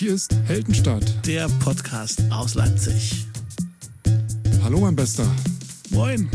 Hier ist Heldenstadt, der Podcast aus Leipzig. Hallo mein Bester. Moin.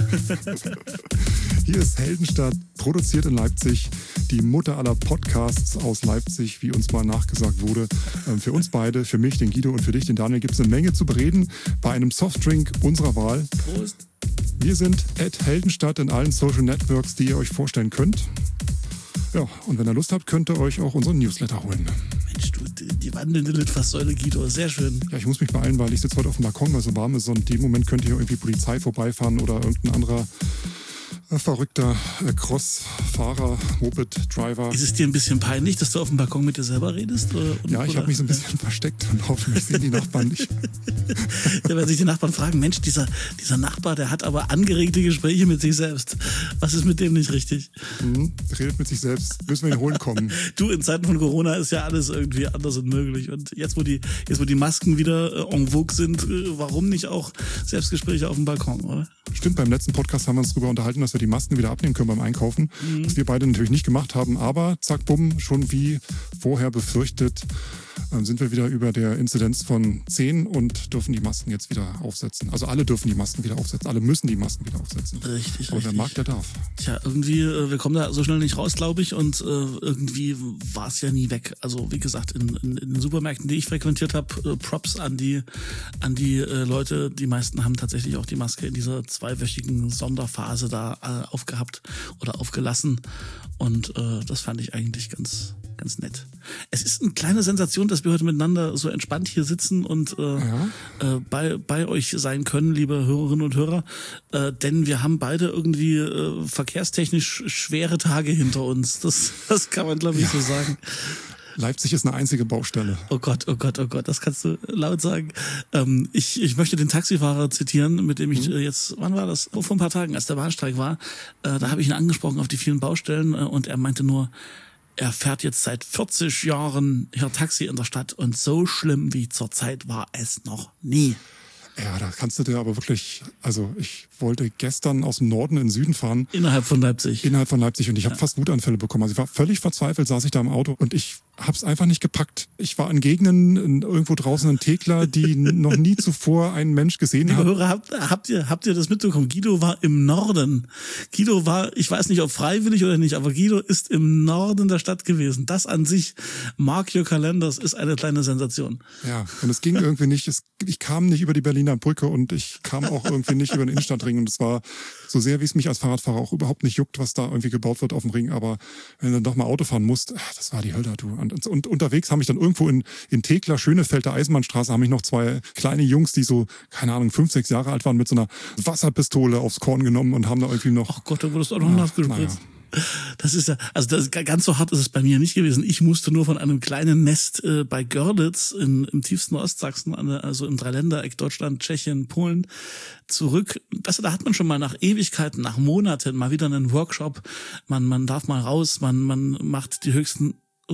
Hier ist Heldenstadt, produziert in Leipzig, die Mutter aller Podcasts aus Leipzig, wie uns mal nachgesagt wurde. Für uns beide, für mich, den Guido und für dich, den Daniel, gibt es eine Menge zu bereden bei einem Softdrink unserer Wahl. Prost. Wir sind @Heldenstadt in allen Social Networks, die ihr euch vorstellen könnt. Ja, und wenn ihr Lust habt, könnt ihr euch auch unseren Newsletter holen. Mensch, du, die wandelnde Litfaßsäule, Guido, sehr schön. Ja, ich muss mich beeilen, weil ich sitze heute auf dem Balkon, weil es so warm ist und in dem Moment könnte hier irgendwie Polizei vorbeifahren oder irgendein anderer verrückter Crossfahrer, Moped-Driver. Ist es dir ein bisschen peinlich, dass du auf dem Balkon mit dir selber redest? Ja, ich habe mich so ein bisschen versteckt und hoffe, mich sehen die Nachbarn nicht. Ja, wenn sich die Nachbarn fragen, Mensch, dieser Nachbar, der hat aber angeregte Gespräche mit sich selbst. Was ist mit dem nicht richtig? Redet mit sich selbst. Müssen wir ihn holen kommen. Du, in Zeiten von Corona ist ja alles irgendwie anders und möglich. Und jetzt, wo die Masken wieder en vogue sind, warum nicht auch Selbstgespräche auf dem Balkon, oder? Stimmt, beim letzten Podcast haben wir uns darüber unterhalten, dass wir die Masken wieder abnehmen können beim Einkaufen. Was wir beide natürlich nicht gemacht haben, aber zack, bumm, schon wie vorher befürchtet, sind wir wieder über der Inzidenz von 10 und dürfen die Masken jetzt wieder aufsetzen. Also alle dürfen die Masken wieder aufsetzen, alle müssen die Masken wieder aufsetzen. Richtig, aber wer mag, der darf. Tja, irgendwie, wir kommen da so schnell nicht raus, glaube ich, und irgendwie war es ja nie weg. Also wie gesagt, in den Supermärkten, die ich frequentiert habe, Props an die Leute. Die meisten haben tatsächlich auch die Maske in dieser 2-wöchigen Sonderphase da aufgehabt oder aufgelassen. Und das fand ich eigentlich ganz nett. Es ist eine kleine Sensation, dass wir heute miteinander so entspannt hier sitzen und bei euch sein können, liebe Hörerinnen und Hörer, denn wir haben beide irgendwie verkehrstechnisch schwere Tage hinter uns. Das kann man, glaube ich, so sagen. Leipzig ist eine einzige Baustelle. Oh Gott, das kannst du laut sagen. Ich möchte den Taxifahrer zitieren, mit dem ich jetzt, wann war das? Vor ein paar Tagen, als der Bahnstreik war. Da habe ich ihn angesprochen auf die vielen Baustellen und er meinte nur, er fährt jetzt seit 40 Jahren hier Taxi in der Stadt und so schlimm wie zurzeit war es noch nie. Ja, da kannst du dir aber wirklich, also ich wollte gestern aus dem Norden in den Süden fahren. Innerhalb von Leipzig Und ich habe fast Wutanfälle bekommen. Also ich war völlig verzweifelt, saß ich da im Auto und ich hab's einfach nicht gepackt. Ich war in Gegenden irgendwo draußen in Thekla, die noch nie zuvor ein Mensch gesehen hat. Liebe Hörer, habt ihr das mitbekommen? Guido war im Norden. Guido war, ich weiß nicht, ob freiwillig oder nicht, aber Guido ist im Norden der Stadt gewesen. Das an sich, mark your calendars, ist eine kleine Sensation. Ja, und es ging irgendwie nicht. Ich kam nicht über die Berliner Brücke und ich kam auch irgendwie nicht über den Innenstadtring. Und es war so sehr, wie es mich als Fahrradfahrer auch überhaupt nicht juckt, was da irgendwie gebaut wird auf dem Ring. Aber wenn du dann doch mal Auto fahren musst, das war die Hölle, du. Und unterwegs haben mich dann irgendwo in Thekla, Schönefeld, der Eisenbahnstraße, haben mich noch 2 kleine Jungs, die so, keine Ahnung, 5, 6 Jahre alt waren, mit so einer Wasserpistole aufs Korn genommen und haben da irgendwie noch... Ach Gott, da wurdest du auch noch nass gespritzt. Das ist ja, also ganz so hart ist es bei mir nicht gewesen. Ich musste nur von einem kleinen Nest bei Görlitz im tiefsten Ostsachsen, also im Dreiländereck Deutschland, Tschechien, Polen zurück. Da hat man schon mal nach Ewigkeiten, nach Monaten mal wieder einen Workshop. Man darf mal raus, man macht die höchsten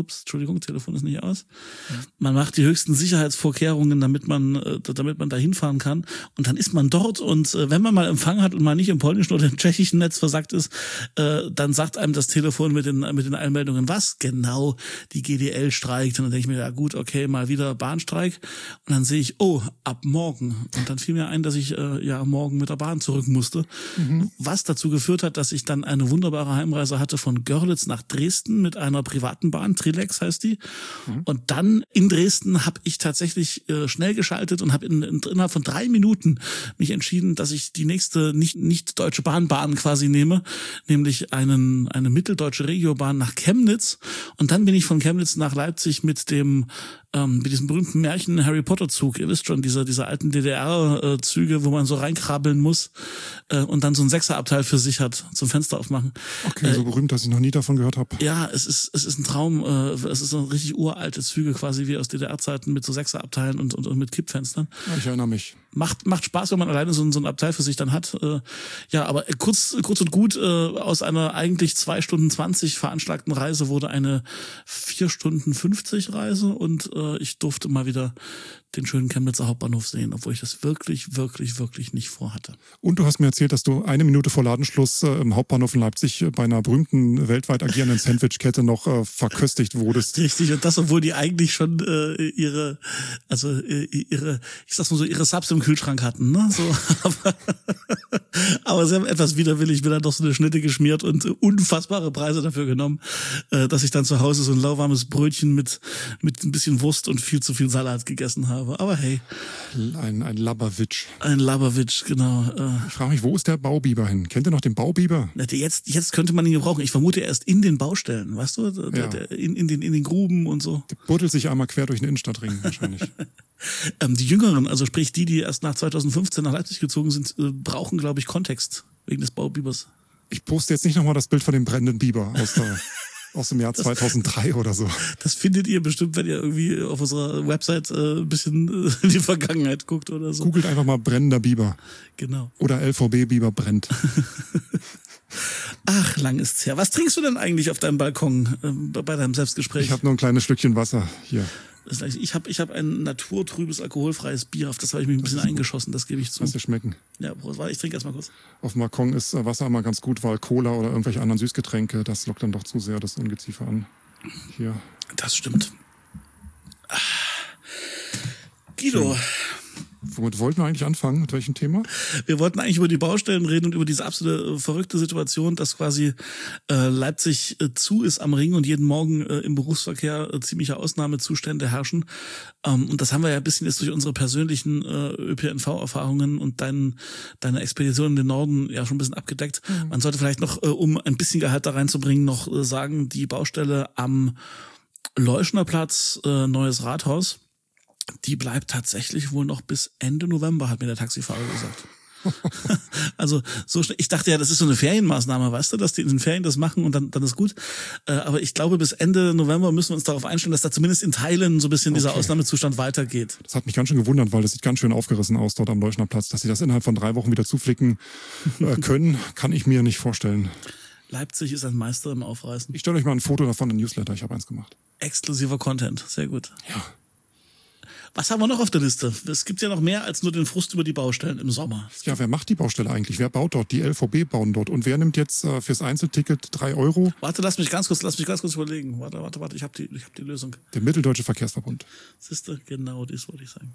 Telefon ist nicht aus. Man macht die höchsten Sicherheitsvorkehrungen, damit man da hinfahren kann. Und dann ist man dort und wenn man mal Empfang hat und mal nicht im polnischen oder im tschechischen Netz versagt ist, dann sagt einem das Telefon mit den Einmeldungen, was genau die GDL streikt. Und dann denke ich mir, ja gut, okay, mal wieder Bahnstreik. Und dann sehe ich, ab morgen. Und dann fiel mir ein, dass ich morgen mit der Bahn zurück musste. Was dazu geführt hat, dass ich dann eine wunderbare Heimreise hatte von Görlitz nach Dresden mit einer privaten Bahn. Trilex heißt die. Und dann in Dresden habe ich tatsächlich schnell geschaltet und habe innerhalb von 3 Minuten mich entschieden, dass ich die nächste nicht deutsche Bahn quasi nehme, nämlich eine mitteldeutsche Regiobahn nach Chemnitz. Und dann bin ich von Chemnitz nach Leipzig mit diesem berühmten Märchen Harry Potter Zug. Ihr wisst schon, diese alten DDR-Züge, wo man so reinkrabbeln muss und dann so ein 6er-Abteil für sich hat, zum Fenster aufmachen. Okay, so berühmt, dass ich noch nie davon gehört habe. Ja, es ist ein Traum. Es ist so richtig uralte Züge quasi wie aus DDR-Zeiten mit so 6er-Abteilen und mit Kippfenstern. Ja, ich erinnere mich. Macht Spaß, wenn man alleine so ein Abteil für sich dann hat. Aber kurz und gut, aus einer eigentlich 2 Stunden 20 veranschlagten Reise wurde eine 4 Stunden 50 Reise und ich durfte mal wieder den schönen Chemnitzer Hauptbahnhof sehen, obwohl ich das wirklich, wirklich, wirklich nicht vorhatte. Und du hast mir erzählt, dass du 1 Minute vor Ladenschluss im Hauptbahnhof in Leipzig bei einer berühmten, weltweit agierenden Sandwichkette noch verköstigt wurdest. Richtig, und das, obwohl die eigentlich schon ihre, ich sag's mal so, ihre Subs im Kühlschrank hatten, ne? So, aber sie haben etwas widerwillig mir dann doch so eine Schnitte geschmiert und unfassbare Preise dafür genommen, dass ich dann zu Hause so ein lauwarmes Brötchen mit ein bisschen Wurst und viel zu viel Salat gegessen habe. Aber hey. Ein Labberwitsch. Ein Labberwitsch, genau. Ich frage mich, wo ist der Baubiber hin? Kennt ihr noch den Baubiber? Jetzt könnte man ihn gebrauchen. Ich vermute, er ist in den Baustellen, weißt du? In den Gruben und so. Der buddelt sich einmal quer durch den Innenstadtring wahrscheinlich. Die Jüngeren, also sprich die erst nach 2015 nach Leipzig gezogen sind, brauchen, glaube ich, Kontext wegen des Baubibers. Ich poste jetzt nicht nochmal das Bild von dem brennenden Biber aus dem Jahr 2003 oder so. Das findet ihr bestimmt, wenn ihr irgendwie auf unserer Website ein bisschen in die Vergangenheit guckt oder so. Googelt einfach mal brennender Biber. Genau. Oder LVB-Biber brennt. Ach, lang ist's her. Was trinkst du denn eigentlich auf deinem Balkon bei deinem Selbstgespräch? Ich habe nur ein kleines Stückchen Wasser hier. Ich hab ein naturtrübes, alkoholfreies Bier, auf das habe ich mich ein bisschen eingeschossen, das gebe ich zu. Lass dir schmecken. Ja, Prost, ich trinke erst mal kurz. Auf dem Balkon ist Wasser immer ganz gut, weil Cola oder irgendwelche anderen Süßgetränke, das lockt dann doch zu sehr das Ungeziefer an. Hier. Das stimmt. Guido. Schön. Womit wollten wir eigentlich anfangen? Mit welchem Thema? Wir wollten eigentlich über die Baustellen reden und über diese absolute verrückte Situation, dass quasi Leipzig zu ist am Ring und jeden Morgen im Berufsverkehr ziemliche Ausnahmezustände herrschen. Und das haben wir ja ein bisschen jetzt durch unsere persönlichen ÖPNV-Erfahrungen und deine Expedition in den Norden ja schon ein bisschen abgedeckt. Man sollte vielleicht noch, um ein bisschen Gehalt da reinzubringen, noch sagen, die Baustelle am Leuschnerplatz, Neues Rathaus, die bleibt tatsächlich wohl noch bis Ende November, hat mir der Taxifahrer gesagt. Also so schnell. Ich dachte ja, das ist so eine Ferienmaßnahme, weißt du, dass die in den Ferien das machen und dann ist gut. Aber ich glaube, bis Ende November müssen wir uns darauf einstellen, dass da zumindest in Teilen so ein bisschen dieser Ausnahmezustand weitergeht. Das hat mich ganz schön gewundert, weil das sieht ganz schön aufgerissen aus dort am Leuschnerplatz. Dass sie das innerhalb von 3 Wochen wieder zuflicken können, kann ich mir nicht vorstellen. Leipzig ist ein Meister im Aufreißen. Ich stelle euch mal ein Foto davon in den Newsletter. Ich habe eins gemacht. Exklusiver Content, sehr gut. Ja. Was haben wir noch auf der Liste? Es gibt ja noch mehr als nur den Frust über die Baustellen im Sommer. Ja, wer macht die Baustelle eigentlich? Wer baut dort? Die LVB bauen dort. Und wer nimmt jetzt fürs Einzelticket 3 €? Warte, lass mich ganz kurz überlegen. Warte, ich hab die Lösung. Der Mitteldeutsche Verkehrsverbund. Siehste, genau, das wollte ich sagen.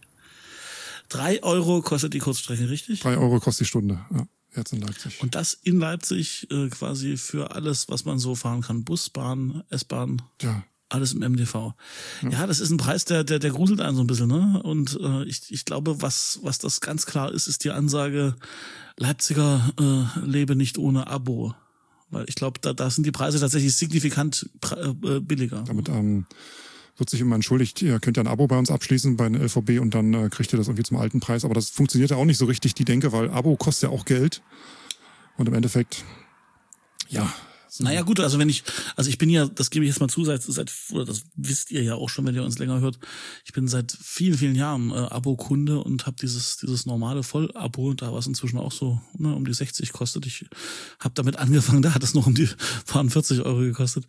3 € kostet die Kurzstrecke, richtig? 3 € kostet die Stunde, ja. Jetzt in Leipzig. Und das in Leipzig quasi für alles, was man so fahren kann. Bus, Bahn, S-Bahn. Ja. Alles im MDV. Ja, das ist ein Preis, der gruselt einen so ein bisschen, ne? Und ich glaube, was das ganz klar ist die Ansage, Leipziger lebe nicht ohne Abo. Weil ich glaube, da sind die Preise tatsächlich signifikant billiger. Damit wird sich immer entschuldigt, ihr könnt ja ein Abo bei uns abschließen bei einer LVB und dann kriegt ihr das irgendwie zum alten Preis. Aber das funktioniert ja auch nicht so richtig, die Denke, weil Abo kostet ja auch Geld. Und im Endeffekt, ja. Naja gut, also ich bin ja, das gebe ich jetzt mal zu, oder das wisst ihr ja auch schon, wenn ihr uns länger hört, ich bin seit vielen, vielen Jahren Abo-Kunde und habe dieses normale Voll-Abo, da was inzwischen auch so um die 60 kostet. Ich habe damit angefangen, da hat es noch um die paar 40 € gekostet.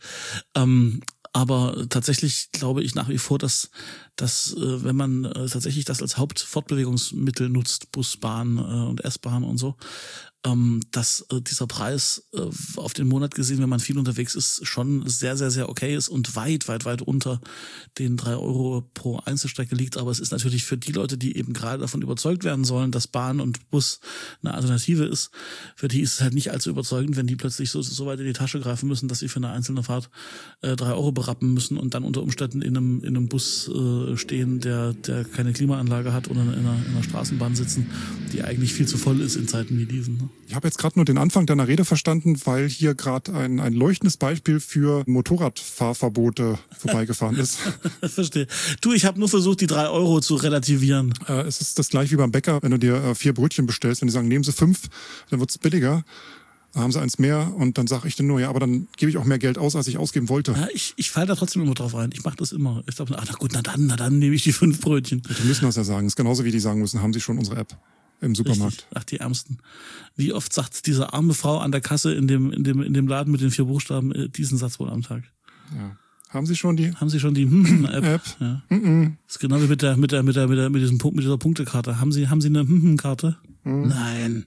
Aber tatsächlich glaube ich nach wie vor, dass wenn man tatsächlich das als Hauptfortbewegungsmittel nutzt, Bus, Bahn und S-Bahn und so, dass dieser Preis auf den Monat gesehen, wenn man viel unterwegs ist, schon sehr, sehr, sehr okay ist und weit, weit, weit unter den 3 € pro Einzelstrecke liegt. Aber es ist natürlich für die Leute, die eben gerade davon überzeugt werden sollen, dass Bahn und Bus eine Alternative ist, für die ist es halt nicht allzu überzeugend, wenn die plötzlich so weit in die Tasche greifen müssen, dass sie für eine einzelne Fahrt 3 € berappen müssen und dann unter Umständen in einem Bus stehen, der keine Klimaanlage hat oder in einer Straßenbahn sitzen, die eigentlich viel zu voll ist in Zeiten wie diesen. Ne? Ich habe jetzt gerade nur den Anfang deiner Rede verstanden, weil hier gerade ein leuchtendes Beispiel für Motorradfahrverbote vorbeigefahren ist. Verstehe. Du, ich habe nur versucht, die 3 € zu relativieren. Es ist das gleiche wie beim Bäcker, wenn du dir 4 Brötchen bestellst, wenn die sagen, nehmen Sie 5, dann wird's billiger. Dann haben sie eins mehr und dann sage ich dann nur, ja, aber dann gebe ich auch mehr Geld aus, als ich ausgeben wollte. Ja, ich falle da trotzdem immer drauf rein. Ich mache das immer. Ich glaube, na dann nehme ich die 5 Brötchen. Die müssen das ja sagen. Das ist genauso wie die sagen müssen, haben sie schon unsere App im Supermarkt. Richtig. Ach, die Ärmsten. Wie oft sagt diese arme Frau an der Kasse in dem Laden mit den 4 Buchstaben diesen Satz wohl am Tag? Ja. Haben Sie schon die App? App? Ja. Das ist genau wie mit dieser Punktekarte. Haben Sie eine Karte? Nein.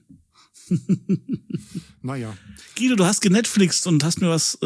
Naja. Guido, du hast genetflixt und hast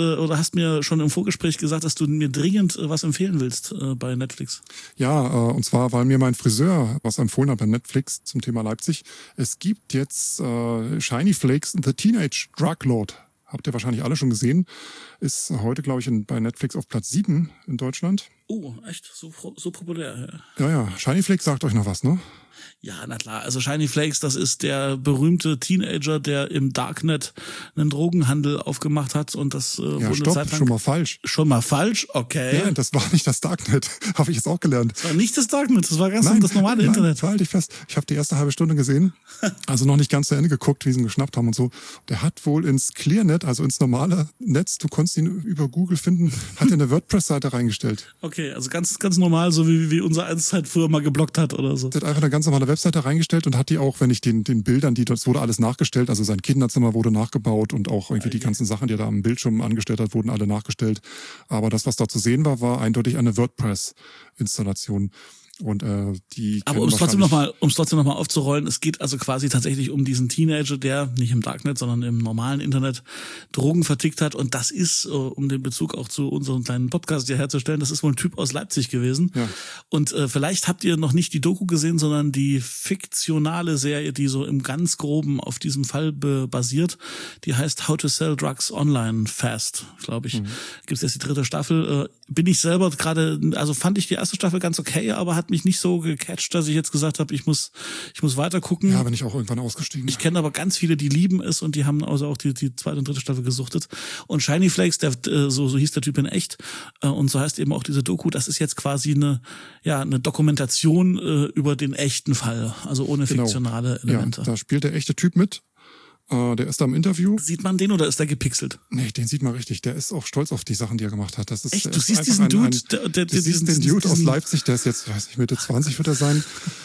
mir schon im Vorgespräch gesagt, dass du mir dringend was empfehlen willst bei Netflix. Ja, und zwar, weil mir mein Friseur was empfohlen hat bei Netflix zum Thema Leipzig. Es gibt jetzt Shiny Flakes The Teenage Drug Lord. Habt ihr wahrscheinlich alle schon gesehen. Ist heute, glaube ich, bei Netflix auf Platz 7 in Deutschland. Oh, echt? So populär, ja. Ja, Shiny Flakes sagt euch noch was, ne? Ja, na klar. Also Shiny Flakes, das ist der berühmte Teenager, der im Darknet einen Drogenhandel aufgemacht hat und das ja, stopp, Zeit lang schon mal falsch. Schon mal falsch? Okay. Ja, das war nicht das Darknet. Habe ich jetzt auch gelernt. Das war nicht das Darknet, das war ganz das normale Internet. Halte ich fest. Ich habe die erste halbe Stunde gesehen, also noch nicht ganz zu Ende geguckt, wie sie ihn geschnappt haben und so. Der hat wohl ins Clearnet, also ins normale Netz, du konntest ihn über Google finden, hat er eine WordPress-Seite reingestellt. Okay, also ganz normal, so wie unser Eiszeit früher mal geblockt hat oder so. Der hat einfach eine ganz normale Webseite reingestellt und hat die auch, wenn ich den Bildern, das wurde alles nachgestellt, also sein Kinderzimmer wurde nachgebaut und auch irgendwie die ganzen Sachen, die er da am Bildschirm angestellt hat, wurden alle nachgestellt. Aber das, was da zu sehen war eindeutig eine WordPress-Installation. Und die. Aber um es trotzdem nochmal aufzurollen, es geht also quasi tatsächlich um diesen Teenager, der nicht im Darknet, sondern im normalen Internet Drogen vertickt hat. Und das ist, um den Bezug auch zu unserem kleinen Podcast hier herzustellen, das ist wohl ein Typ aus Leipzig gewesen. Ja. Und vielleicht habt ihr noch nicht die Doku gesehen, sondern die fiktionale Serie, die so im ganz Groben auf diesem Fall basiert. Die heißt How to Sell Drugs Online Fast, glaube ich. Gibt's jetzt die 3. Staffel. Bin ich selber gerade, also fand ich die erste Staffel ganz okay, aber hat mich nicht so gecatcht, dass ich jetzt gesagt habe, ich muss weiter gucken. Ja, bin ich auch irgendwann ausgestiegen. Ich kenne aber ganz viele, die lieben es und die haben also auch die 2. und 3. Staffel gesuchtet. Und Shiny Flakes, so hieß der Typ in echt, und so heißt eben auch diese Doku, das ist jetzt quasi eine Dokumentation über den echten Fall, also ohne fiktionale Elemente. Ja, da spielt der echte Typ mit. Der ist da im Interview. Sieht man den oder ist der gepixelt? Nee, den sieht man richtig. Der ist auch stolz auf die Sachen, die er gemacht hat. Das ist, echt? Du siehst diesen Dude? Du siehst den Dude aus Leipzig, der ist jetzt, weiß ich, Mitte 20 wird er sein.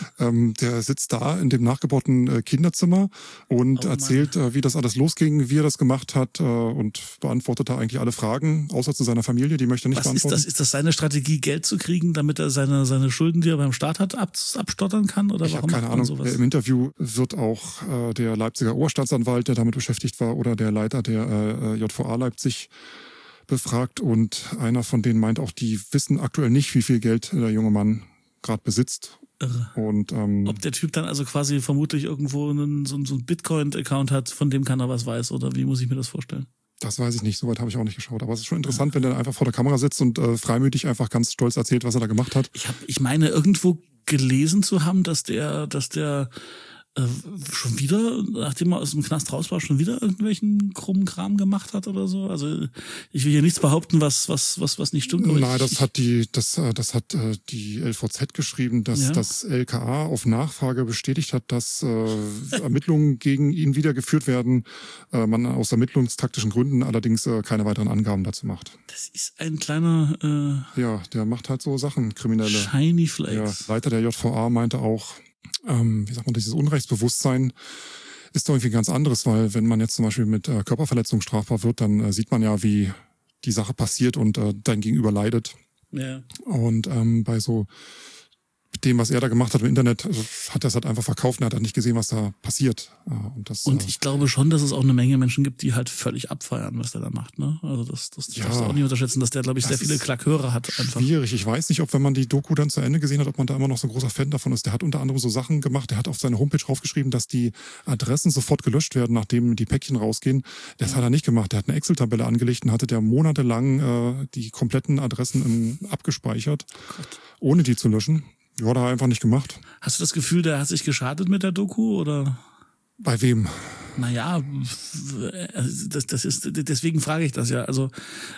Der sitzt da in dem nachgebauten Kinderzimmer und erzählt, wie das alles losging, wie er das gemacht hat und beantwortet da eigentlich alle Fragen, außer zu seiner Familie, die möchte er nicht beantworten. Ist das seine Strategie, Geld zu kriegen, damit er seine Schulden, die er beim Staat hat, abstottern kann? Oder ich habe keine Ahnung. Im Interview wird auch der Leipziger Oberstaatsanwalt, der damit beschäftigt war, oder der Leiter der JVA Leipzig befragt und einer von denen meint auch, die wissen aktuell nicht, wie viel Geld der junge Mann gerade besitzt. Irre. Und ob der Typ dann also quasi vermutlich irgendwo so einen Bitcoin-Account hat, von dem keiner was weiß, oder wie muss ich mir das vorstellen? Das weiß ich nicht, soweit habe ich auch nicht geschaut. Aber es ist schon interessant, wenn der einfach vor der Kamera sitzt und freimütig einfach ganz stolz erzählt, was er da gemacht hat. Ich meine irgendwo gelesen zu haben, dass der schon wieder, nachdem er aus dem Knast raus war, schon wieder irgendwelchen krummen Kram gemacht hat oder so. Also ich will hier nichts behaupten, was nicht stimmt. Aber nein, das hat die LVZ geschrieben, dass das LKA auf Nachfrage bestätigt hat, dass Ermittlungen gegen ihn wieder geführt werden. Man aus ermittlungstaktischen Gründen allerdings keine weiteren Angaben dazu macht. Das ist ein kleiner ja, der macht halt so Sachen, Kriminelle. Shiny Flakes. Ja, Leiter der JVA meinte auch, wie sagt man, dieses Unrechtsbewusstsein ist doch irgendwie ganz anderes, weil wenn man jetzt zum Beispiel mit Körperverletzung strafbar wird, dann sieht man ja, wie die Sache passiert und dein Gegenüber leidet. Ja. Und bei so dem, was er da gemacht hat im Internet, hat er es halt einfach verkauft und er hat nicht gesehen, was da passiert. Und ich glaube schon, dass es auch eine Menge Menschen gibt, die halt völlig abfeiern, was der da macht. Ne? Also das darfst du auch nicht unterschätzen, dass der, glaube ich, sehr viele Klackhörer hat. Einfach. Schwierig. Ich weiß nicht, ob, wenn man die Doku dann zu Ende gesehen hat, ob man da immer noch so ein großer Fan davon ist. Der hat unter anderem so Sachen gemacht. Der hat auf seine Homepage draufgeschrieben, dass die Adressen sofort gelöscht werden, nachdem die Päckchen rausgehen. Das hat er nicht gemacht. Der hat eine Excel-Tabelle angelegt und hatte der monatelang die kompletten Adressen abgespeichert, ohne die zu löschen. Ja, hat er einfach nicht gemacht. Hast du das Gefühl, der hat sich geschadet mit der Doku, oder? Bei wem? Naja, das ist, deswegen frage ich das ja. Also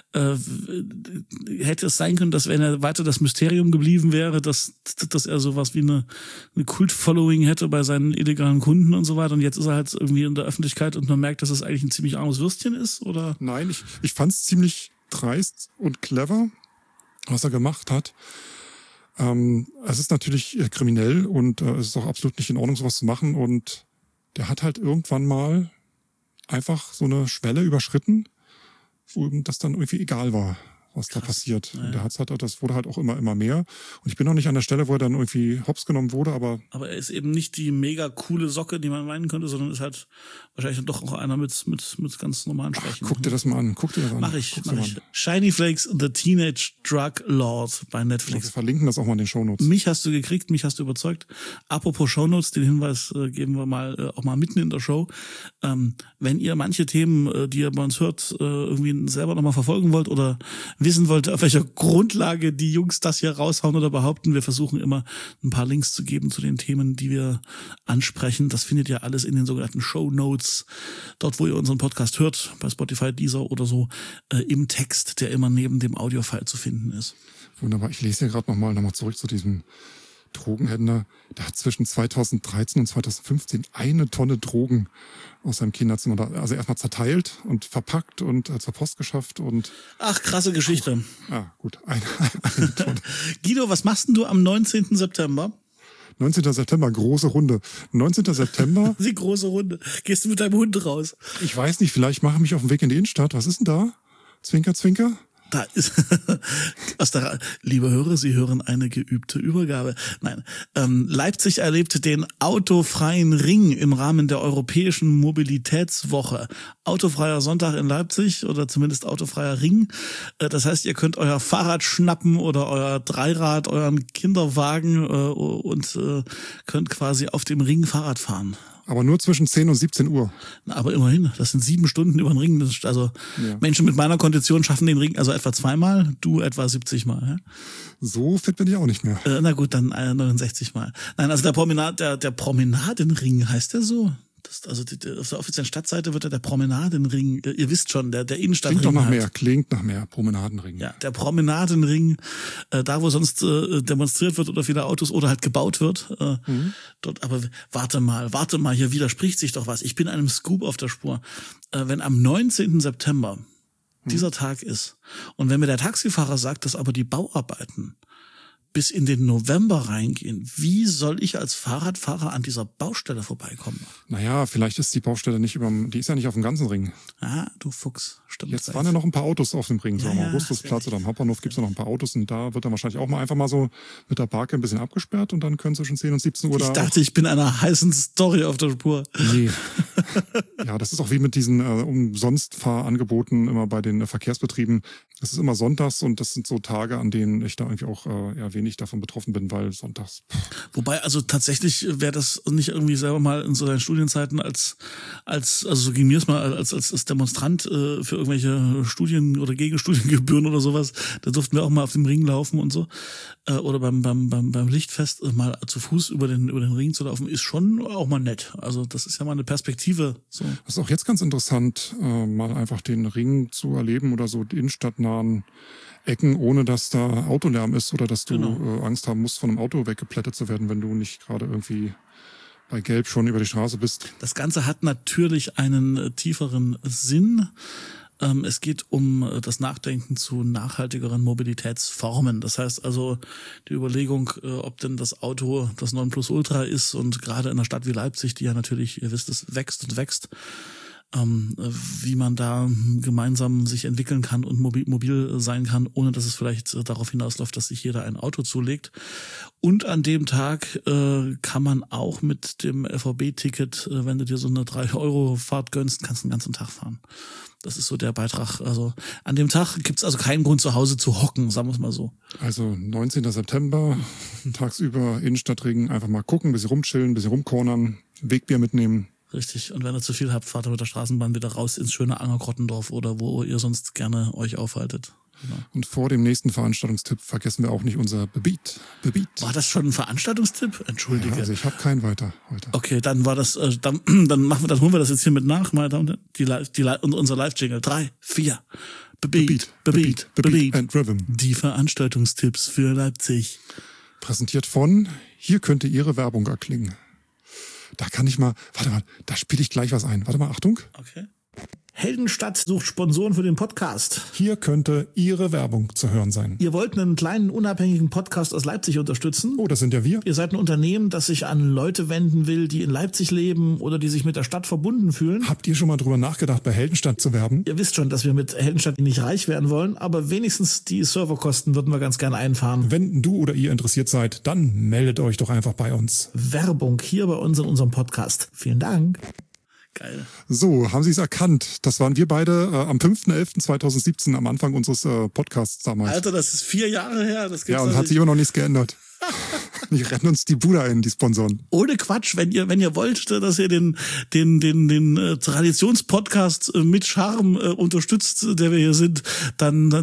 hätte es sein können, dass wenn er weiter das Mysterium geblieben wäre, dass er sowas wie eine Kult-Following hätte bei seinen illegalen Kunden und so weiter. Und jetzt ist er halt irgendwie in der Öffentlichkeit und man merkt, dass es eigentlich ein ziemlich armes Würstchen ist, oder? Nein, ich fand es ziemlich dreist und clever, was er gemacht hat. Es ist natürlich kriminell und es ist auch absolut nicht in Ordnung, sowas zu machen. Und der hat halt irgendwann mal einfach so eine Schwelle überschritten, wo ihm das dann irgendwie egal war. was da passiert. Und der hat's halt, das wurde halt auch immer mehr. Und ich bin noch nicht an der Stelle, wo er dann irgendwie hops genommen wurde, aber er ist eben nicht die mega coole Socke, die man meinen könnte, sondern ist halt wahrscheinlich dann doch auch einer mit ganz normalen Schwächen. Guck dir das mal an. Mach ich. Shiny Flakes, The Teenage Drug Lord bei Netflix. Wir verlinken das auch mal in den Shownotes. Mich hast du gekriegt, mich hast du überzeugt. Apropos Shownotes, den Hinweis geben wir mal auch mal mitten in der Show. Wenn ihr manche Themen, die ihr bei uns hört, irgendwie selber nochmal verfolgen wollt oder wissen wollt, auf welcher Grundlage die Jungs das hier raushauen oder behaupten, wir versuchen immer ein paar Links zu geben zu den Themen, die wir ansprechen. Das findet ihr alles in den sogenannten Shownotes, dort wo ihr unseren Podcast hört, bei Spotify, Deezer oder so, im Text, der immer neben dem Audiofile zu finden ist. Wunderbar. Ich lese hier gerade nochmal zurück zu diesem Drogenhändler. Der hat zwischen 2013 und 2015 1 Tonne Drogen aus seinem Kinderzimmer da, also erstmal zerteilt und verpackt und zur Post geschafft und. Ach, krasse Geschichte. Gut. Eine Tonne. Guido, was machst denn du am 19. September? 19. September, große Runde. 19. September. Die große Runde. Gehst du mit deinem Hund raus? Ich weiß nicht, vielleicht mache ich mich auf den Weg in die Innenstadt. Was ist denn da? Zwinker, Zwinker? Da ist, liebe Hörer, Sie hören eine geübte Übergabe. Nein, Leipzig erlebt den autofreien Ring im Rahmen der Europäischen Mobilitätswoche. Autofreier Sonntag in Leipzig oder zumindest autofreier Ring. Das heißt, ihr könnt euer Fahrrad schnappen oder euer Dreirad, euren Kinderwagen und könnt quasi auf dem Ring Fahrrad fahren. Aber nur zwischen 10 und 17 Uhr. Aber immerhin, das sind 7 Stunden über den Ring. Das ist also Menschen mit meiner Kondition schaffen den Ring also etwa 2-mal, du etwa 70 Mal. Ja? So fit bin ich auch nicht mehr. Na gut, dann 69 Mal. Nein, also der Promenadenring, heißt der so? Auf der offiziellen Stadtseite wird der Promenadenring, ihr wisst schon, der Innenstadtring. Klingt nach mehr, Promenadenring. Ja, der Promenadenring, da wo sonst demonstriert wird oder viele Autos oder halt gebaut wird. Dort, aber warte mal, hier widerspricht sich doch was. Ich bin einem Scoop auf der Spur. Wenn am 19. September dieser Tag ist und wenn mir der Taxifahrer sagt, dass aber die Bauarbeiten bis in den November reingehen, wie soll ich als Fahrradfahrer an dieser Baustelle vorbeikommen? Naja, vielleicht ist die Baustelle die ist ja nicht auf dem ganzen Ring. Ah, du Fuchs, stimmt. Jetzt waren ja noch ein paar Autos auf dem Ring, so am Augustusplatz oder am Hauptbahnhof gibt's ja noch ein paar Autos und da wird dann wahrscheinlich auch mal einfach mal so mit der Barke ein bisschen abgesperrt und dann können zwischen 10 und 17 Uhr Ich dachte, ich bin einer heißen Story auf der Spur. Nee. Ja, das ist auch wie mit diesen Umsonstfahrangeboten immer bei den Verkehrsbetrieben. Das ist immer sonntags und das sind so Tage, an denen ich da irgendwie auch eher wenig davon betroffen bin, weil sonntags. Wobei, also tatsächlich wäre das nicht irgendwie selber mal in so deinen Studienzeiten also so ging mir es mal als Demonstrant für irgendwelche Studien oder Gegenstudiengebühren oder sowas. Da durften wir auch mal auf dem Ring laufen und so. Oder beim Lichtfest mal zu Fuß über den Ring zu laufen, ist schon auch mal nett. Also das ist ja mal eine Perspektive. So. Das ist auch jetzt ganz interessant, mal einfach den Ring zu erleben oder so die innenstadtnahen Ecken, ohne dass da Autolärm ist oder dass du Angst haben musst, von einem Auto weggeplättet zu werden, wenn du nicht gerade irgendwie bei Gelb schon über die Straße bist. Das Ganze hat natürlich einen tieferen Sinn. Es geht um das Nachdenken zu nachhaltigeren Mobilitätsformen. Das heißt also die Überlegung, ob denn das Auto das Nonplusultra ist und gerade in einer Stadt wie Leipzig, die ja natürlich, ihr wisst es, wächst und wächst, wie man da gemeinsam sich entwickeln kann und mobil sein kann, ohne dass es vielleicht darauf hinausläuft, dass sich jeder ein Auto zulegt. Und an dem Tag kann man auch mit dem LVB-Ticket, wenn du dir so eine 3-Euro-Fahrt gönnst, kannst du den ganzen Tag fahren. Das ist so der Beitrag. Also an dem Tag gibt's also keinen Grund, zu Hause zu hocken, sagen wir es mal so. Also 19. September, tagsüber Innenstadtring, einfach mal gucken, ein bisschen rumchillen, ein bisschen rumcornern, Wegbier mitnehmen. Richtig. Und wenn ihr zu viel habt, fahrt ihr mit der Straßenbahn wieder raus ins schöne Angergrottendorf oder wo ihr sonst gerne euch aufhaltet. Genau. Und vor dem nächsten Veranstaltungstipp vergessen wir auch nicht unser Bebeat. War das schon ein Veranstaltungstipp? Entschuldige. Ja, also ich habe keinen weiter heute. Okay, dann war das, dann holen wir das jetzt hier mit nach, meine Damen und Herren. Und unser Live-Jingle. 3, 4. Bebeat and Rhythm. Die Veranstaltungstipps für Leipzig. Präsentiert von, hier könnte Ihre Werbung erklingen. Da kann ich mal, warte mal, da spiele ich gleich was ein. Warte mal, Achtung. Okay. Heldenstadt sucht Sponsoren für den Podcast. Hier könnte Ihre Werbung zu hören sein. Ihr wollt einen kleinen, unabhängigen Podcast aus Leipzig unterstützen? Oh, das sind ja wir. Ihr seid ein Unternehmen, das sich an Leute wenden will, die in Leipzig leben oder die sich mit der Stadt verbunden fühlen. Habt ihr schon mal drüber nachgedacht, bei Heldenstadt zu werben? Ihr wisst schon, dass wir mit Heldenstadt nicht reich werden wollen, aber wenigstens die Serverkosten würden wir ganz gerne einfahren. Wenn du oder ihr interessiert seid, dann meldet euch doch einfach bei uns. Werbung hier bei uns in unserem Podcast. Vielen Dank. Geil. So, haben Sie es erkannt? Das waren wir beide am 5.11.2017 am Anfang unseres Podcasts damals. Alter, das ist 4 Jahre her. Das gibt's ja, und hat sich immer noch nichts geändert. Die rennen uns die Bude ein, die Sponsoren. Ohne Quatsch, wenn ihr wollt, dass ihr den Traditionspodcast mit Charme unterstützt, der wir hier sind, dann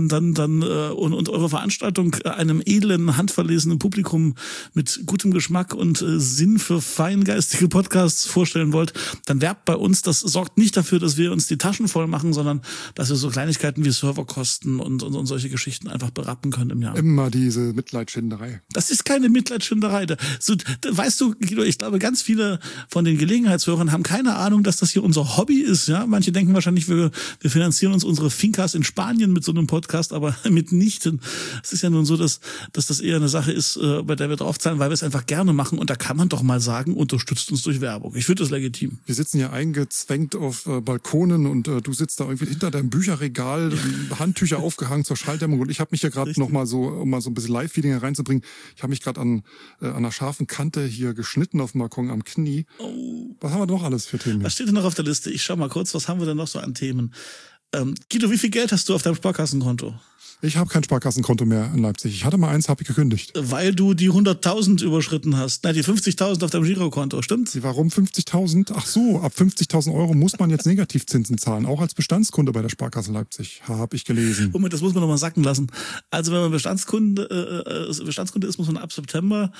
und eure Veranstaltung einem edlen, handverlesenen Publikum mit gutem Geschmack und Sinn für feingeistige Podcasts vorstellen wollt, dann werbt bei uns. Das sorgt nicht dafür, dass wir uns die Taschen voll machen, sondern dass wir so Kleinigkeiten wie Serverkosten und solche Geschichten einfach berappen können im Jahr. Immer diese Mitleidsschinderei. Das ist keine Mitleidsschinderei. So, weißt du, Guido, ich glaube, ganz viele von den Gelegenheitshörern haben keine Ahnung, dass das hier unser Hobby ist. Ja, manche denken wahrscheinlich, wir finanzieren uns unsere Fincas in Spanien mit so einem Podcast, aber mitnichten. Es ist ja nun so, dass das eher eine Sache ist, bei der wir draufzahlen, weil wir es einfach gerne machen. Und da kann man doch mal sagen, unterstützt uns durch Werbung. Ich finde das legitim. Wir sitzen hier eingezwängt auf Balkonen und du sitzt da irgendwie hinter deinem Bücherregal, Handtücher aufgehangen zur Schalldämmung. Und ich habe mich ja gerade noch mal so, um mal so ein bisschen Live-Feeling reinzubringen, ich habe mich gerade an einer scharfen Kante hier geschnitten auf dem Balkon am Knie. Oh. Was haben wir noch alles für Themen? Was steht denn noch auf der Liste? Ich schau mal kurz, was haben wir denn noch so an Themen? Guido, wie viel Geld hast du auf deinem Sparkassenkonto? Ich habe kein Sparkassenkonto mehr in Leipzig. Ich hatte mal eins, habe ich gekündigt. Weil du die 100.000 überschritten hast. Nein, die 50.000 auf deinem Girokonto, stimmt's? Warum 50.000? Ach so, ab 50.000 Euro muss man jetzt Negativzinsen zahlen, auch als Bestandskunde bei der Sparkasse Leipzig, habe ich gelesen. Moment, das muss man noch mal sacken lassen. Also wenn man Bestandskunde ist, muss man ab September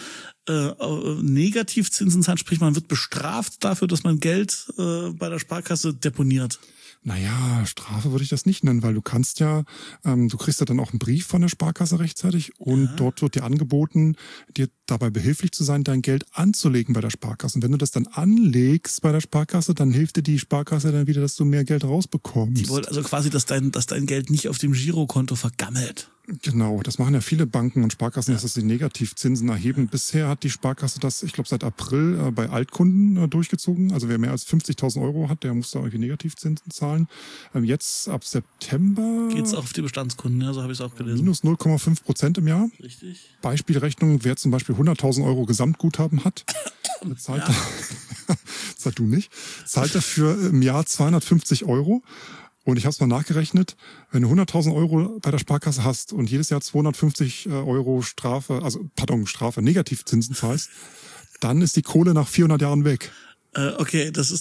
Negativzinsen zahlen, sprich man wird bestraft dafür, dass man Geld bei der Sparkasse deponiert. Naja, Strafe würde ich das nicht nennen, weil du kannst ja, du kriegst ja dann auch einen Brief von der Sparkasse rechtzeitig und dort wird dir angeboten, dir dabei behilflich zu sein, dein Geld anzulegen bei der Sparkasse. Und wenn du das dann anlegst bei der Sparkasse, dann hilft dir die Sparkasse dann wieder, dass du mehr Geld rausbekommst. Die wollen also quasi, dass dein Geld nicht auf dem Girokonto vergammelt. Genau, das machen ja viele Banken und Sparkassen, dass sie Negativzinsen erheben. Bisher hat die Sparkasse das, ich glaube, seit April bei Altkunden durchgezogen. Also wer mehr als 50.000 Euro hat, der muss da irgendwie Negativzinsen zahlen. Jetzt ab September... Geht's auch auf die Bestandskunden, ja, so habe ich es auch gelesen. Minus 0,5% im Jahr. Richtig. Beispielrechnung, wer zum Beispiel 100.000 Euro Gesamtguthaben hat, zahlt zahlt du nicht, zahlt dafür im Jahr 250 Euro. Und ich habe es mal nachgerechnet, wenn du 100.000 Euro bei der Sparkasse hast und jedes Jahr 250 Euro Strafe, Negativzinsen zahlst, dann ist die Kohle nach 400 Jahren weg. Okay, das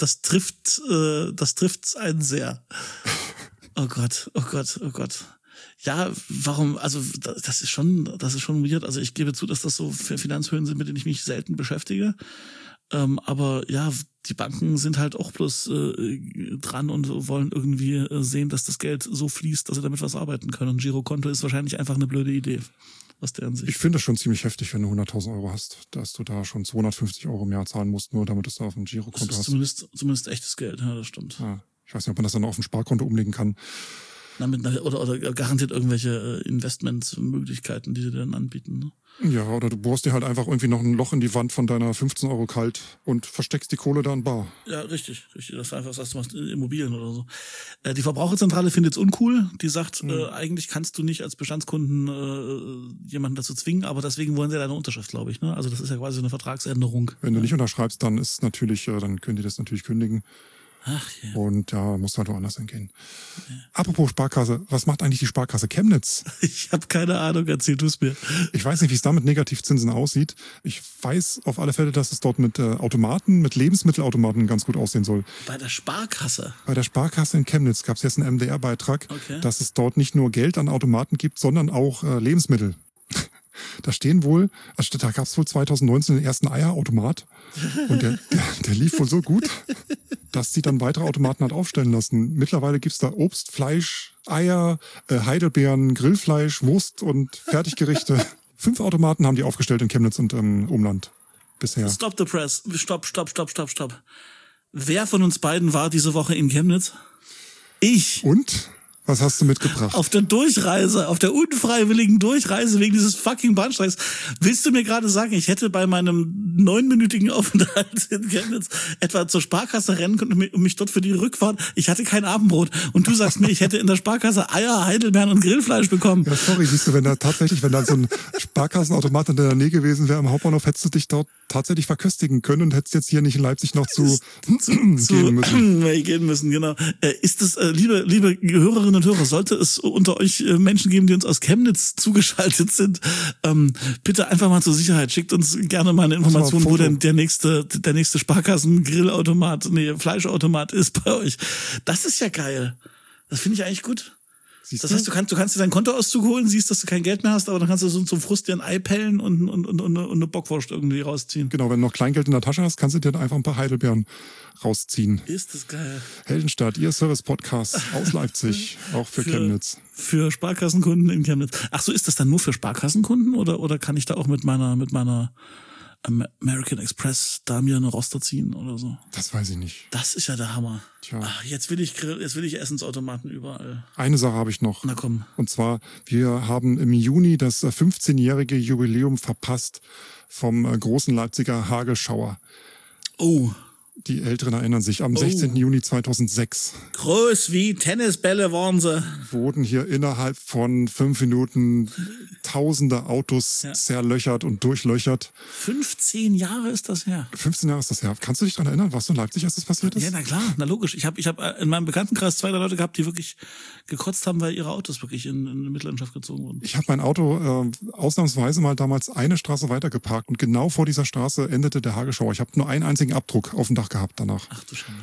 trifft einen sehr. Oh Gott. Ja, warum, also das ist schon weird. Also ich gebe zu, dass das so Finanzhöhen sind, mit denen ich mich selten beschäftige. Aber ja, die Banken sind halt auch bloß dran und wollen irgendwie sehen, dass das Geld so fließt, dass sie damit was arbeiten können. Und Girokonto ist wahrscheinlich einfach eine blöde Idee aus deren Sicht. Ich finde das schon ziemlich heftig, wenn du 100.000 Euro hast, dass du da schon 250 Euro im Jahr zahlen musst, nur damit du es da auf dem Girokonto hast. Das ist zumindest echtes Geld, ja, das stimmt. Ja, ich weiß nicht, ob man das dann auf dem Sparkonto umlegen kann. Oder garantiert irgendwelche Investmentsmöglichkeiten, die sie dir dann anbieten, ne? Ja, oder du bohrst dir halt einfach irgendwie noch ein Loch in die Wand von deiner 15 Euro kalt und versteckst die Kohle da in bar. Ja, richtig. Das ist einfach, was du machst, Immobilien oder so. Die Verbraucherzentrale findet es uncool. Die sagt, eigentlich kannst du nicht als Bestandskunden jemanden dazu zwingen, aber deswegen wollen sie deine Unterschrift, glaube ich. Ne? Also das ist ja quasi eine Vertragsänderung. Wenn du nicht unterschreibst, dann ist natürlich, dann können die das natürlich kündigen. Ach ja. Und ja, muss halt woanders hingehen. Ja. Apropos Sparkasse, was macht eigentlich die Sparkasse Chemnitz? Ich habe keine Ahnung, erzähl du es mir. Ich weiß nicht, wie es da mit Negativzinsen aussieht. Ich weiß auf alle Fälle, dass es dort mit Automaten, mit Lebensmittelautomaten ganz gut aussehen soll. Bei der Sparkasse? Bei der Sparkasse in Chemnitz gab es jetzt einen MDR-Beitrag, dass es dort nicht nur Geld an Automaten gibt, sondern auch Lebensmittel. Da stehen wohl, also da gab es wohl 2019 den ersten Eierautomat und der lief wohl so gut, dass sie dann weitere Automaten hat aufstellen lassen. Mittlerweile gibt's da Obst, Fleisch, Eier, Heidelbeeren, Grillfleisch, Wurst und Fertiggerichte. 5 Automaten haben die aufgestellt in Chemnitz und im Umland bisher. Stop the press. Stopp. Wer von uns beiden war diese Woche in Chemnitz? Und? Was hast du mitgebracht? Auf der Durchreise, auf der unfreiwilligen Durchreise wegen dieses fucking Bahnsteigs. Willst du mir gerade sagen, ich hätte bei meinem 9-minütigen Aufenthalt in Chemnitz etwa zur Sparkasse rennen können und mich dort für die Rückfahrt, ich hatte kein Abendbrot und du sagst mir, ich hätte in der Sparkasse Eier, Heidelbeeren und Grillfleisch bekommen. Ja, sorry, siehst du, wenn da so ein Sparkassenautomat in der Nähe gewesen wäre am Hauptbahnhof, hättest du dich dort tatsächlich verköstigen können und hättest jetzt hier nicht in Leipzig noch gehen müssen, genau. Ist es, liebe Hörerinnen und Hörer, sollte es unter euch Menschen geben, die uns aus Chemnitz zugeschaltet sind, bitte einfach mal zur Sicherheit, schickt uns gerne mal eine Information, wo denn der nächste Fleischautomat ist bei euch. Das ist ja geil. Das finde ich eigentlich gut. Das heißt, du kannst dir deinen Kontoauszug holen, siehst, dass du kein Geld mehr hast, aber dann kannst du so zum Frust dir ein Ei pellen und eine Bockwurst irgendwie rausziehen. Genau, wenn du noch Kleingeld in der Tasche hast, kannst du dir dann einfach ein paar Heidelbeeren rausziehen. Ist das geil. Heldenstadt, Ihr Service-Podcast aus Leipzig, auch für Chemnitz. Für Sparkassenkunden in Chemnitz. Ach so, ist das dann nur für Sparkassenkunden oder kann ich da auch mit meiner American Express da mir eine Roster ziehen oder so? Das weiß ich nicht. Das ist ja der Hammer. Tja. Ach, jetzt will ich Essensautomaten überall. Eine Sache habe ich noch. Na komm. Und zwar, wir haben im Juni das 15-jährige Jubiläum verpasst vom großen Leipziger Hagelschauer. Oh. Die Älteren erinnern sich, am 16. Juni 2006. Groß wie Tennisbälle waren sie. Wurden hier innerhalb von 5 Minuten tausende Autos zerlöchert und durchlöchert. 15 Jahre ist das her. 15 Jahre ist das her. Kannst du dich daran erinnern? Warst du in Leipzig, als das passiert ist? Ja, na klar, na logisch. Ich hab in meinem Bekanntenkreis 2, 3 Leute gehabt, die wirklich gekotzt haben, weil ihre Autos wirklich in Mitleidenschaft gezogen wurden. Ich habe mein Auto ausnahmsweise mal damals eine Straße weiter geparkt und genau vor dieser Straße endete der Hagelschauer. Ich habe nur einen einzigen Abdruck auf dem Dach gehabt danach. Ach du Schande.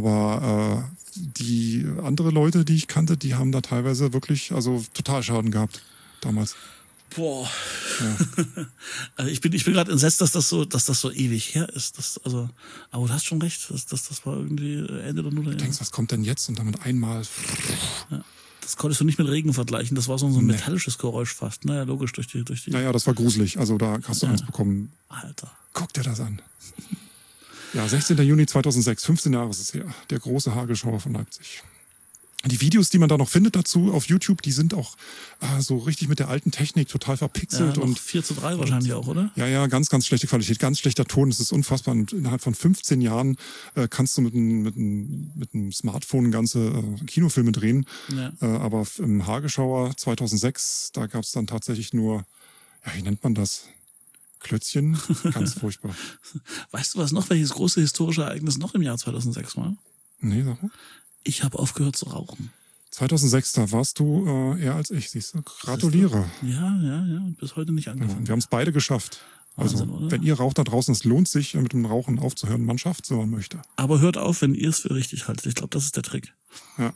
Aber die andere Leute, die ich kannte, die haben da teilweise wirklich total Schaden gehabt damals. Boah. Ja. Also ich bin gerade entsetzt, dass das so ewig her ist. Aber du hast schon recht, das war irgendwie Ende der Nullerjahre. Du denkst, was kommt denn jetzt? Und damit einmal. Ja. Das konntest du nicht mit Regen vergleichen. Das war so ein metallisches Geräusch fast. Naja, logisch durch die. Naja, das war gruselig. Also da hast du Angst bekommen. Alter. Guck dir das an. Ja, 16. Juni 2006, 15 Jahre ist es her. Der große Hagelschauer von Leipzig. Die Videos, die man da noch findet dazu auf YouTube, die sind auch so richtig mit der alten Technik total verpixelt. Ja, und 4:3 wahrscheinlich auch, oder? Ja, ganz, ganz schlechte Qualität, ganz schlechter Ton. Das ist unfassbar. Und innerhalb von 15 Jahren kannst du mit einem Smartphone ganze Kinofilme drehen. Ja. Aber im Hagelschauer 2006, da gab es dann tatsächlich nur, wie nennt man das? Klötzchen, ganz furchtbar. Weißt du, was noch, welches große historische Ereignis noch im Jahr 2006 war? Nee, sag mal. Ich habe aufgehört zu rauchen. 2006, da warst du eher als ich, siehst du. Gratuliere. Ja, und bis heute nicht angefangen. Ja, wir haben es beide geschafft. Wahnsinn, also, wenn ihr raucht da draußen, es lohnt sich, mit dem Rauchen aufzuhören. Man schafft es, wenn man möchte. Aber hört auf, wenn ihr es für richtig haltet. Ich glaube, das ist der Trick. Ja.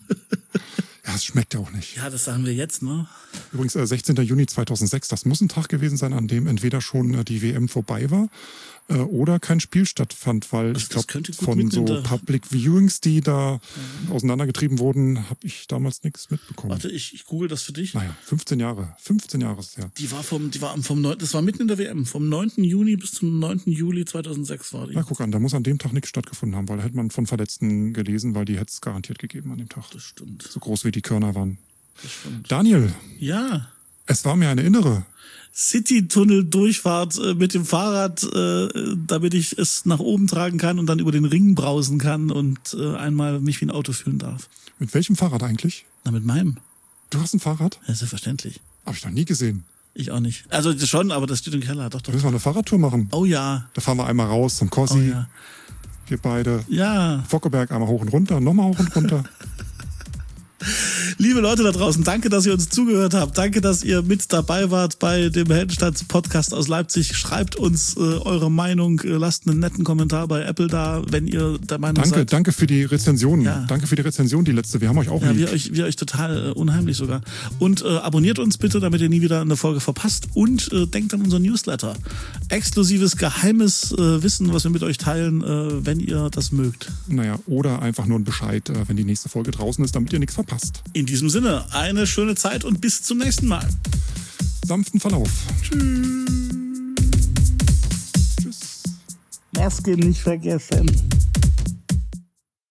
Ja, es schmeckt ja auch nicht. Ja, das sagen wir jetzt, ne? Übrigens, 16. Juni 2006, das muss ein Tag gewesen sein, an dem entweder schon die WM vorbei war oder kein Spiel stattfand, weil ich glaube, von so Public Viewings, die da auseinandergetrieben wurden, habe ich damals nichts mitbekommen. Warte, ich google das für dich. Naja, 15 Jahre ist es ja. Das war mitten in der WM, vom 9. Juni bis zum 9. Juli 2006 war die. Na, guck an, da muss an dem Tag nichts stattgefunden haben, weil da hätte man von Verletzten gelesen, weil die hätte es garantiert gegeben an dem Tag. Das stimmt. So groß wie die Körner waren. Das stimmt. Daniel. Ja. Es war mir eine innere City-Tunnel-Durchfahrt mit dem Fahrrad, damit ich es nach oben tragen kann und dann über den Ring brausen kann und einmal mich wie ein Auto fühlen darf. Mit welchem Fahrrad eigentlich? Na, mit meinem. Du hast ein Fahrrad? Ja, selbstverständlich. Habe ich noch nie gesehen. Ich auch nicht. Also schon, aber das steht im Keller. Doch. Da müssen wir eine Fahrradtour machen. Oh ja. Da fahren wir einmal raus zum Kossi. Oh ja. Wir beide. Ja. Fockeberg einmal hoch und runter, nochmal hoch und runter. Liebe Leute da draußen, danke, dass ihr uns zugehört habt. Danke, dass ihr mit dabei wart bei dem Heldenstadt-Podcast aus Leipzig. Schreibt uns eure Meinung, lasst einen netten Kommentar bei Apple da, wenn ihr der Meinung seid. Danke für die Rezension. Ja. Danke für die Rezension, die letzte. Wir haben euch auch lieb. Wir euch total unheimlich sogar. Und abonniert uns bitte, damit ihr nie wieder eine Folge verpasst. Und denkt an unseren Newsletter. Exklusives, geheimes Wissen, was wir mit euch teilen, wenn ihr das mögt. Naja, oder einfach nur ein Bescheid, wenn die nächste Folge draußen ist, damit ihr nichts verpasst. In diesem Sinne, eine schöne Zeit und bis zum nächsten Mal. Sanften Verlauf. Tschüss. Maske nicht vergessen.